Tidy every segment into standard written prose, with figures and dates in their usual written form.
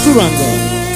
Suranga.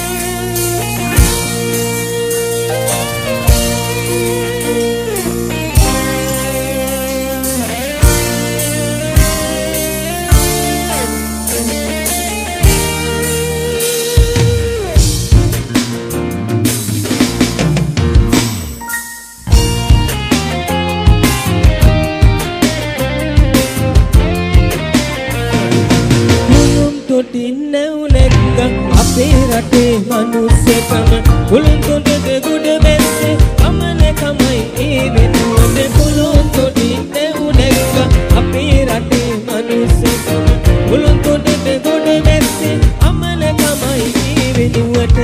අපේ රටේ මනුස්සකම කුළුන් තොටට ගොඩ බැස්සේ අමන තමයි ඒ වෙනුවට කුළුන් තොටින් නැවුනැක්ක අපේ රටේ මනුස්සකම කුළුන් තොටට ගොඩ බැස්සේ අමන තමයි ඒ වෙනුවට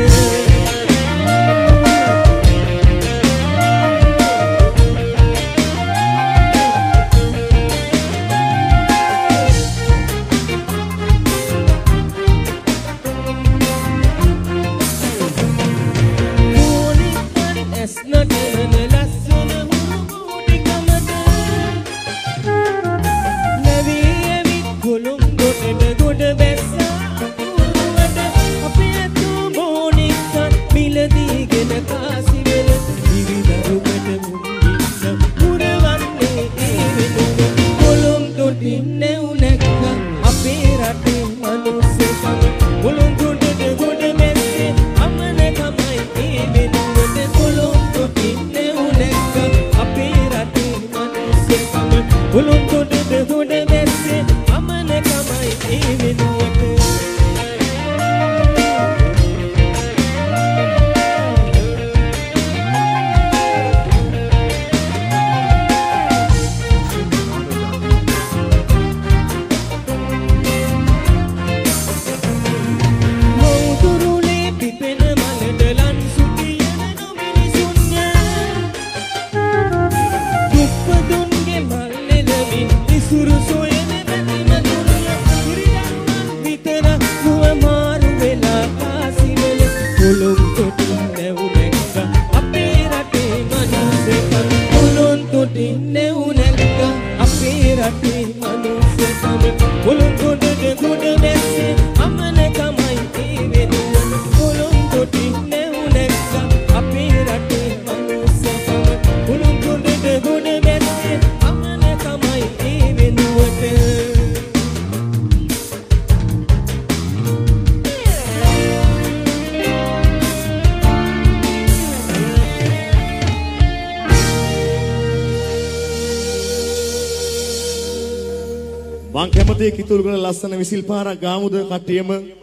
මං කැමතියි කිතුල් වල ලස්සන විසිල් පාරක් ගාමුද කට්ටියම